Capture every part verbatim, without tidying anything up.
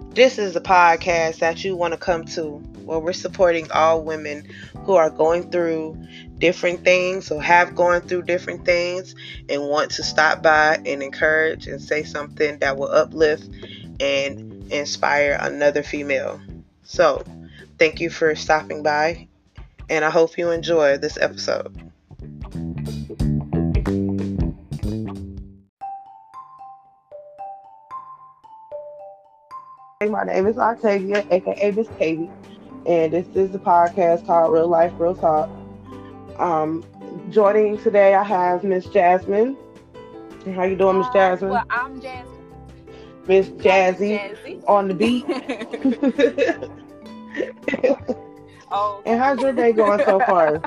This is the podcast that you want to come to, where we're supporting all women who are going through different things or have gone through different things and want to stop by and encourage and say something that will uplift and inspire another female. So, thank you for stopping by, and I hope you enjoy this episode. My name is Octavia, aka Miss Katie, and this is the podcast called Real Life, Real Talk. Um, joining today, I have Miss Jasmine. How you doing, Miss Jasmine? Well, I'm Jasmine. Miss Jazzy, Jazzy on the beat. Oh. And how's your day going so far?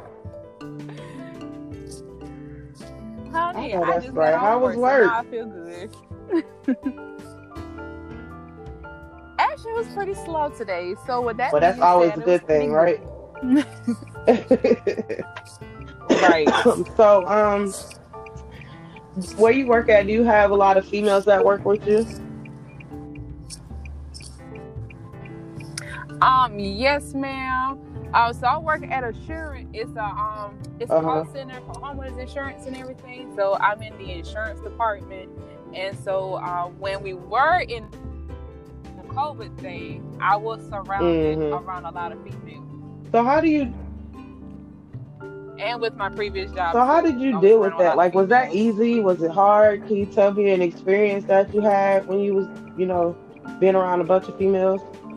Honey, I know I that's just right. got How off was work, work? so now I feel good. Actually, it was pretty slow today. So with that, Well, that's being always said, a it good was thing, right? Right. So, um, where you work at, do you have a lot of females that work with you? Um, yes, ma'am. Uh, so I work at Assurant. It's a um, it's a Uh-huh. call center for homeowners insurance and everything. So I'm in the insurance department, and so uh, when we were in the COVID thing, I was surrounded Mhm. around a lot of females. So how do you? And with my previous job. So how too, did you I was deal with around a lot that? of Like, was that females. easy? Was it hard? Can you tell me an experience that you had when you was, you know, being around a bunch of females?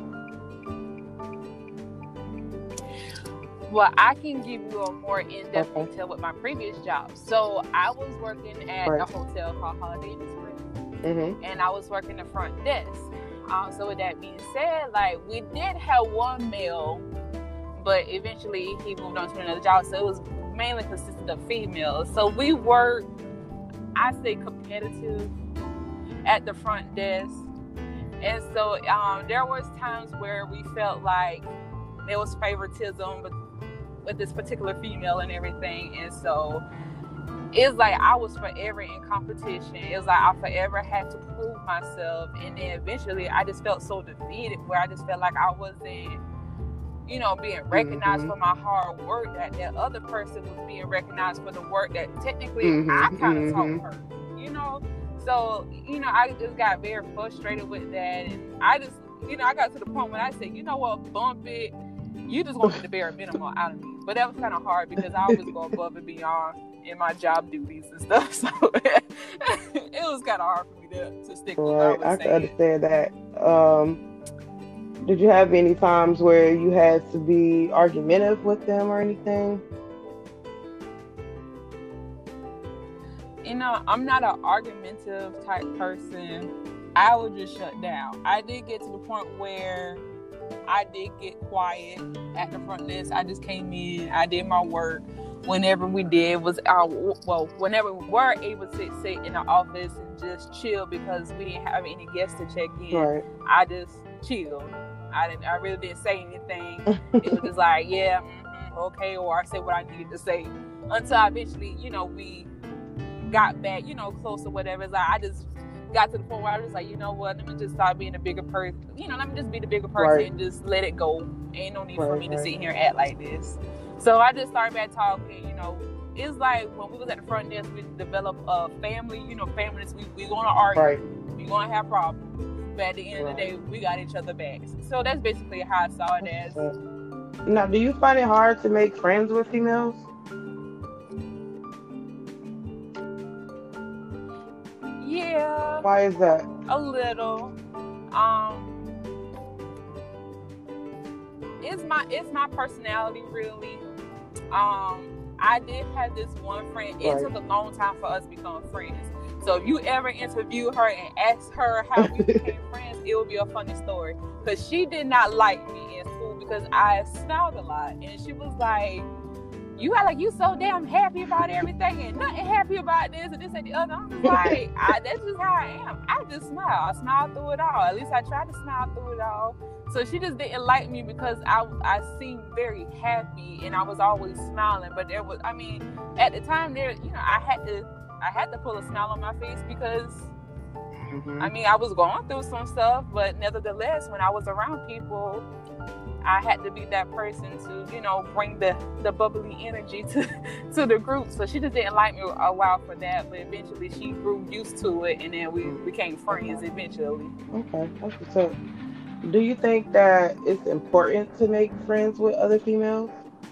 Well, I can give you a more in-depth Okay. detail with my previous job. So I was working at Right. a hotel called Holiday Inn Express, Mhm. and I was working the front desk. Um, so with that being said, like we did have one male, but eventually he moved on to another job. So it was mainly consisted of females. So we were, I say, competitive at the front desk, and so um, there was times where we felt like there was favoritism with, with this particular female and everything, and so it's like I was forever in competition. It was like I forever had to prove myself, and then eventually I just felt so defeated where I just felt like I wasn't, you know, being recognized Mhm. for my hard work, that that other person was being recognized for the work that technically Mhm, I kind of mhm. taught her, you know. So, you know, I just got very frustrated with that, and I just, you know, I got to the point when I said, you know what, bump it. You just want me the bare minimum out of me. But that was kind of hard because I always go above and beyond in my job duties and stuff. So it was kind of hard for me to, to stick with what I Right, was I can saying. understand that. Um, did you have any times where you had to be argumentative with them or anything? You know, I'm not an argumentative type person. I would just shut down. I did get to the point where I did get quiet at the front desk. I just came in, I did my work. Whenever we did was our well, whenever we were able to sit in the office and just chill because we didn't have any guests to check in. Right. I just chilled. I didn't. I really didn't say anything. It was just like, yeah, mm-hmm, okay, or I said what I needed to say until eventually, you know, we got back, you know, close or whatever. It's like I just got to the point where I was like, you know what, let me just start being a bigger person. You know, let me just be the bigger person Right. and just let it go. Ain't no need for Right, me to right. sit here and act like this. So I just started back talking, you know. It's like when we was at the front desk, we developed a family, you know, families, we we gonna argue, Right. we gonna have problems. But at the end of the day, we got each other back. So that's basically how I saw it as. Now, do you find it hard to make friends with females? Yeah, Why is that? a little. Um it's my it's my personality really. Um I did have this one friend. It Right. took a long time for us to become friends. So if you ever interview her and ask her how we became friends, it will be a funny story. Because she did not like me in school because I smiled a lot. And she was like, you act like you so damn happy about everything and nothing happy about this and this and the other. I'm just like, I, that's just how I am. I just smile. I smile through it all. At least I try to smile through it all. So she just didn't like me because I, I seemed very happy and I was always smiling. But there was, I mean, at the time there, you know, I had to, I had to pull a smile on my face because Mm-hmm. I mean, I was going through some stuff, but nevertheless, when I was around people, I had to be that person to, you know, bring the, the bubbly energy to, to the group. So she just didn't like me a while for that, but eventually she grew used to it, and then we became friends eventually. Okay, that's what's up. Do you think that it's important to make friends with other females?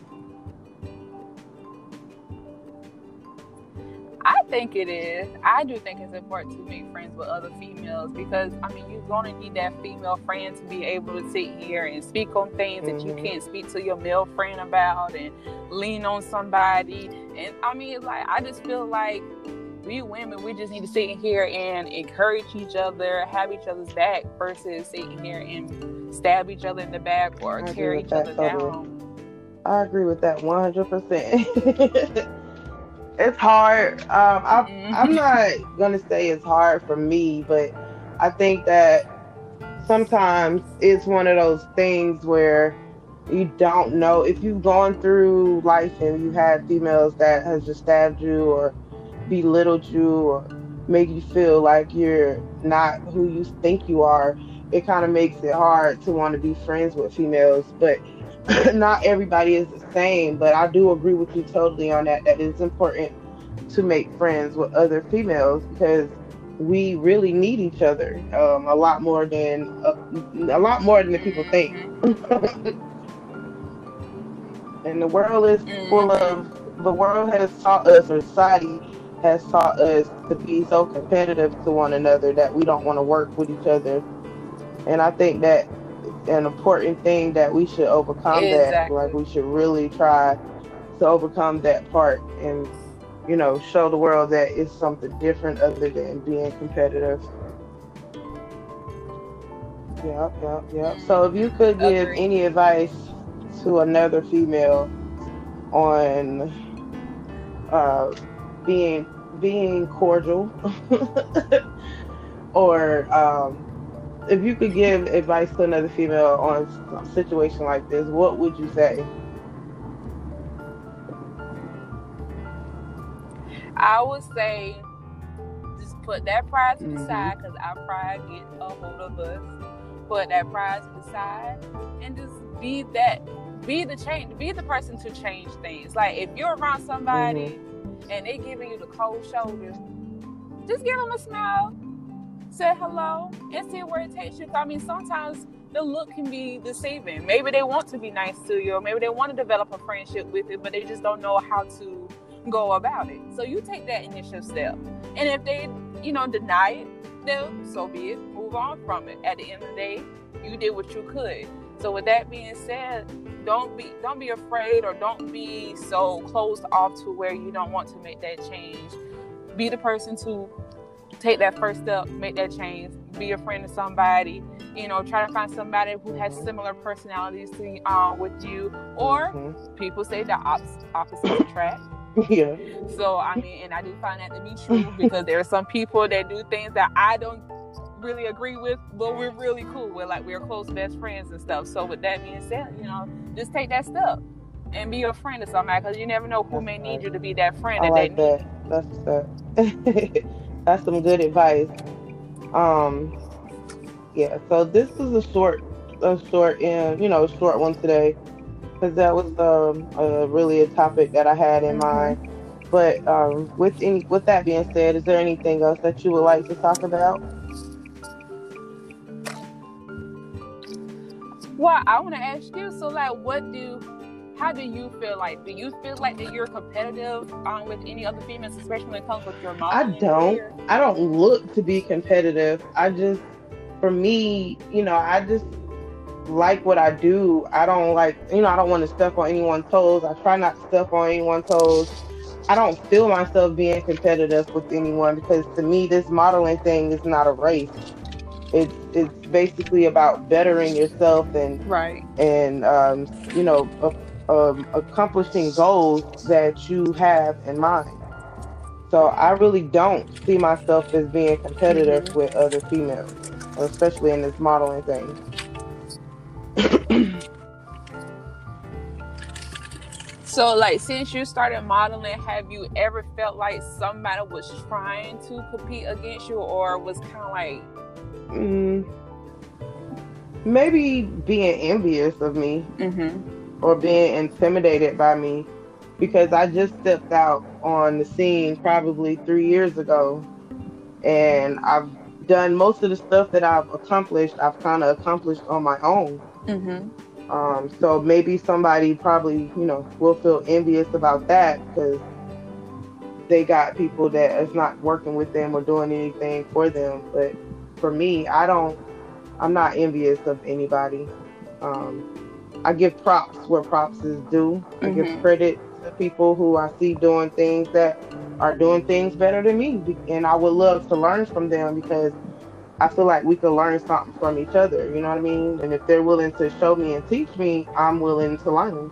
I think it is. I do think it's important to make friends with other females because, I mean, you're going to need that female friend to be able to sit here and speak on things mm-hmm. that you can't speak to your male friend about and lean on somebody. And, I mean, it's like, I just feel like we women, we just need to sit here and encourage each other, have each other's back versus sitting here and stab each other in the back or I tear each other totally. down. I agree with that one hundred percent. It's hard. Um, I'm, mm-hmm. I'm not going to say it's hard for me, but I think that sometimes it's one of those things where you don't know if you've gone through life and you had females that has just stabbed you or belittled you or make you feel like you're not who you think you are. It kind of makes it hard to want to be friends with females, but not everybody is the same. But I do agree with you totally on that, that it's important to make friends with other females because we really need each other um, a lot more than uh, a lot more than the people think. And the world is full of the world has taught us, or society has taught us to be so competitive to one another that we don't want to work with each other. And I think that an important thing that we should overcome exactly. that like we should really try to overcome that part and, you know, show the world that it's something different other than being competitive. Yep, yep, yep. So if you could give Agreed. any advice to another female on uh, being being cordial or um, if you could give advice to another female on a situation like this, what would you say? I would say just put that pride to the mm-hmm. side because our pride gets a hold of us. Put that pride to the side and just be that, be the change, be the person to change things. Like if you're around somebody mm-hmm. and they giving you the cold shoulder, just give them a smile, say hello, and see where it takes you. I mean, sometimes the look can be deceiving. Maybe they want to be nice to you, or maybe they want to develop a friendship with you, but they just don't know how to go about it. So you take that initial step. And if they, you know, deny it, then so be it. Move on from it. At the end of the day, you did what you could. So with that being said, don't be don't be afraid or don't be so closed off to where you don't want to make that change. Be the person to take that first step, make that change, be a friend to somebody, you know, try to find somebody who has similar personalities to uh, with you, or mm-hmm. people say the op- opposites attract. Yeah. So, I mean, and I do find that to be true because there are some people that do things that I don't really agree with, but we're really cool. We're like, we're close best friends and stuff. So with that being said, you know, just take that step and be a friend to somebody because you never know who That's may right. need you to be that friend I that like they that. need. That's that. That's some good advice. Um, yeah. So this is a short, a short, and you know, short one today, because that was um uh, really a topic that I had in mm-hmm. mind. But um, with any, with that being said, is there anything else that you would like to talk about? Well, I want to ask you. So, like, what do? How do you feel like? Do you feel like that you're competitive um, with any other females, especially when it comes with your mom? I don't. Career? I don't look to be competitive. I just, for me, you know, I just like what I do. I don't like, you know, I don't want to step on anyone's toes. I try not to step on anyone's toes. I don't feel myself being competitive with anyone because to me, this modeling thing is not a race. It's it's basically about bettering yourself and right and um, you know. A, Um, accomplishing goals that you have in mind. So I really don't see myself as being competitive mm-hmm. with other females, especially in this modeling thing. So, like, since you started modeling, have you ever felt like somebody was trying to compete against you, or was kind of like, mm, maybe being envious of me, mm-hmm. or being intimidated by me, because I just stepped out on the scene probably three years ago, and I've done most of the stuff that I've accomplished. I've kind of accomplished on my own. Mm-hmm. Um, so maybe somebody probably, you know, will feel envious about that because they got people that is not working with them or doing anything for them. But for me, I don't, I'm not envious of anybody. Um, I give props where props is due. I Mm-hmm. give credit to people who I see doing things that are doing things better than me. And I would love to learn from them because I feel like we could learn something from each other, you know what I mean? And if they're willing to show me and teach me, I'm willing to learn.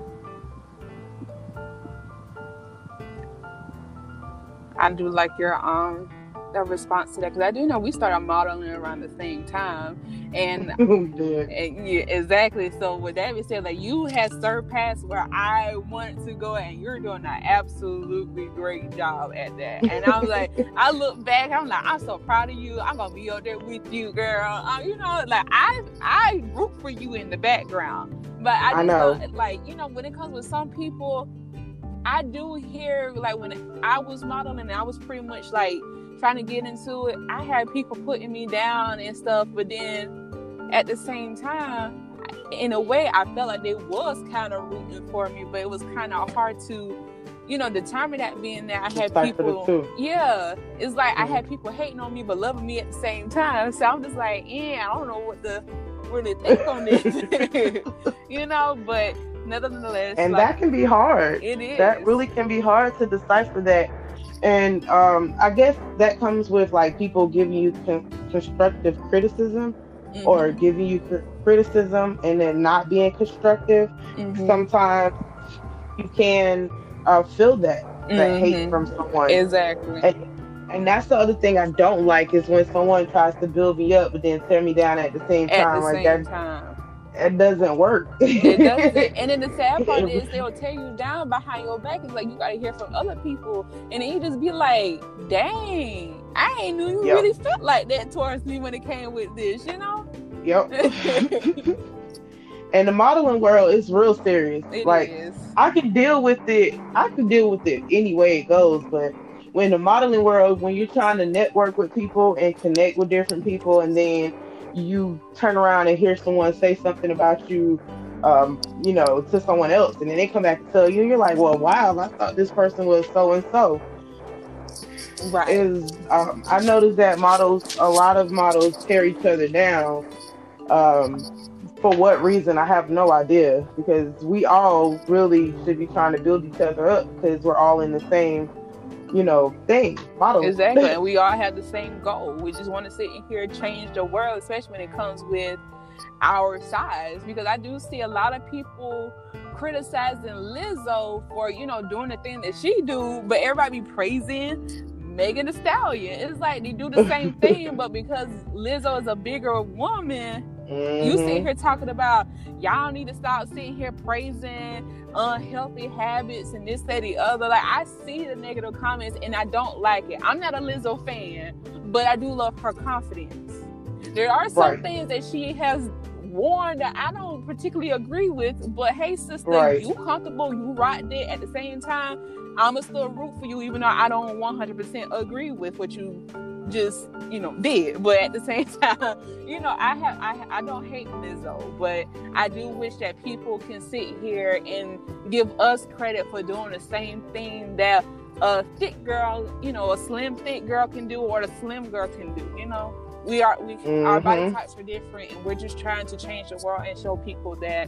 I do like your um the response to that, because I do know we started modeling around the same time, and, Yeah. and yeah, exactly. So with that being said, like, you had surpassed where I wanted to go, and you're doing an absolutely great job at that. And I was like, I look back, I'm like, I'm so proud of you. I'm gonna be up there with you, girl. Uh, you know, like I I root for you in the background, but I just I know. don't, like, you know, when it comes with some people, I do hear, like, when I was modeling and I was pretty much like trying to get into it, I had people putting me down and stuff, but then at the same time, in a way, I felt like they was kind of rooting for me, but it was kind of hard to, you know, determine that, being that I had people, yeah, it's like, mm-hmm. I had people hating on me but loving me at the same time. So I'm just like, yeah, I don't know what to really think on this, you know, but nevertheless, and like, that can be hard. It is. That really can be hard to decipher that. And um, I guess that comes with like people giving you con- constructive criticism, mm-hmm. or giving you cr- criticism and then not being constructive. Mm-hmm. Sometimes you can uh, feel that, that mm-hmm. hate from someone. Exactly. And, and that's the other thing I don't like, is when someone tries to build me up but then tear me down at the same at time. The like same that, time. It doesn't work. It doesn't. And then the sad part is they'll tear you down behind your back. It's like you gotta hear from other people, and then you just be like, "Dang, I ain't knew you yep. really felt like that towards me when it came with this," you know? Yep. And the modeling world is real serious. It like is. I can deal with it. I can deal with it any way it goes, but when the modeling world, when you're trying to network with people and connect with different people, and then you turn around and hear someone say something about you, um, you know, to someone else, and then they come back and tell you, and you're like, well, wow, I thought this person was so and so. Right. Is um, I noticed that models, a lot of models, tear each other down. Um, for what reason? I have no idea, because we all really should be trying to build each other up, because we're all in the same, you know, thing, model. Exactly. And we all have the same goal. We just want to sit in here and change the world, especially when it comes with our size. Because I do see a lot of people criticizing Lizzo for, you know, doing the thing that she do, but everybody be praising Megan Thee Stallion. It's like they do the same thing, but because Lizzo is a bigger woman, mm-hmm. you sit here talking about, y'all need to stop sitting here praising unhealthy habits and this, that, the other. Like, I see the negative comments and I don't like it. I'm not a Lizzo fan, but I do love her confidence. There are some right. things that she has worn that I don't particularly agree with, but hey, sister, right. you comfortable, you rocked it. At the same time, I'ma still root for you, even though I don't one hundred percent agree with what you just, you know, did. But at the same time, you know, I have I, I don't hate Lizzo, but I do wish that people can sit here and give us credit for doing the same thing that a thick girl, you know, a slim thick girl can do, or the slim girl can do. You know, we are we mm-hmm. our body types are different, and we're just trying to change the world and show people that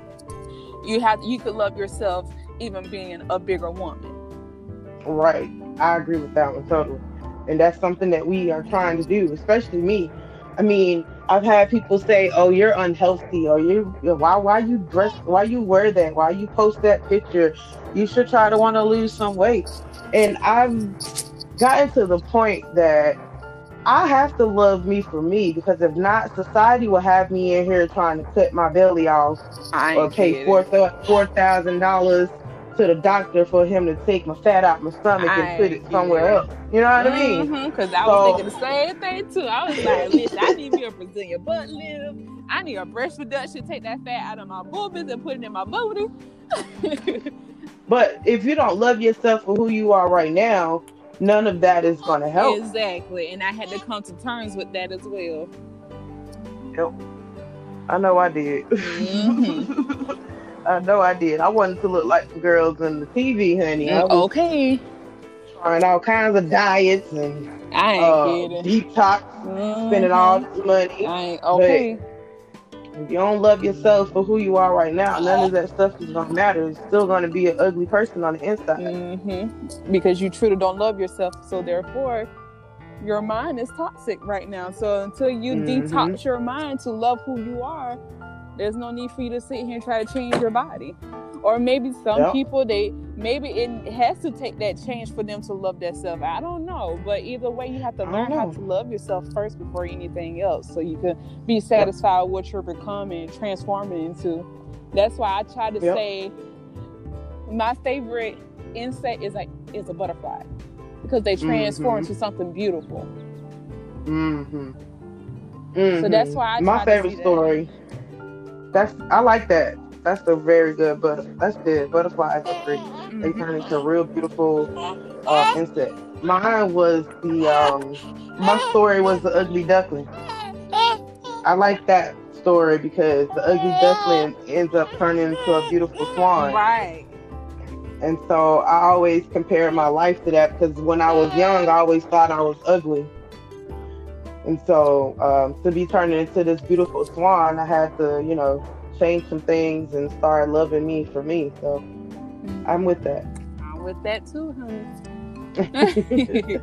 you have you could love yourself even being a bigger woman. Right. I agree with that one totally. And that's something that we are trying to do, especially me. I mean, I've had people say, "Oh, you're unhealthy," or "You, why, why you dress, why you wear that, why you post that picture? You should try to want to lose some weight." And I've gotten to the point that I have to love me for me, because if not, society will have me in here trying to cut my belly off, I or pay four four thousand dollars to the doctor for him to take my fat out my stomach and put I it get somewhere it. else. You know what I mean? Mm-hmm. Because I was So thinking the same thing too. I was like, listen, I need me a Brazilian butt lift. I need a breast reduction. Take that fat out of my boobies and put it in my booty. but if you don't love yourself for who you are right now, none of that is gonna help. Exactly. And I had to come to terms with that as well. Yep. I know I did. Mm-hmm. I know I did. I wanted to look like the girls in the T V, honey. I was Okay. trying all kinds of diets and I ain't uh, kidding. detox, Mm-hmm. spending all this money. I ain't okay. But if you don't love yourself for who you are right now, none of that stuff is gonna matter. You're still gonna be an ugly person on the inside. Mm-hmm. Because you truly don't love yourself, so therefore your mind is toxic right now. So until you mm-hmm. detox your mind to love who you are, there's no need for you to sit here and try to change your body. Or maybe some yep. people, they maybe it has to take that change for them to love themselves. I don't know. But either way, you have to learn how to love yourself first before anything else, so you can be satisfied yep. with what you're becoming, transforming into. That's why I try to yep. say my favorite insect is like is a butterfly, because they transform mm-hmm. into something beautiful. Mm-hmm. Mm-hmm. So that's why I try my favorite to see story. That. That's I like that. That's a very good butterfly. That's good. Butterflies are pretty. Mm-hmm. They turn into real beautiful uh, insects. Mine was the um. My story was the ugly duckling. I like that story because the ugly duckling ends up turning into a beautiful swan. Right. And so I always compare my life to that, because when I was young, I always thought I was ugly. And so um, to be turned into this beautiful swan, I had to, you know, change some things and start loving me for me. So I'm with that. I'm with that too, honey.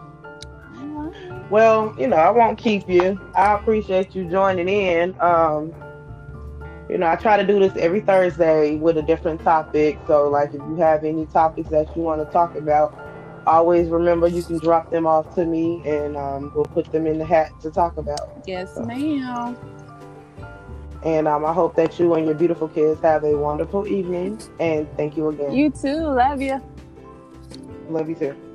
Well, you know, I won't keep you. I appreciate you joining in. Um, you know, I try to do this every Thursday with a different topic. So, like, if you have any topics that you want to talk about, always remember you can drop them off to me, and um, we'll put them in the hat to talk about. Yes, so. ma'am. And um, I hope that you and your beautiful kids have a wonderful evening. And thank you again. You too. Love you. Love you too.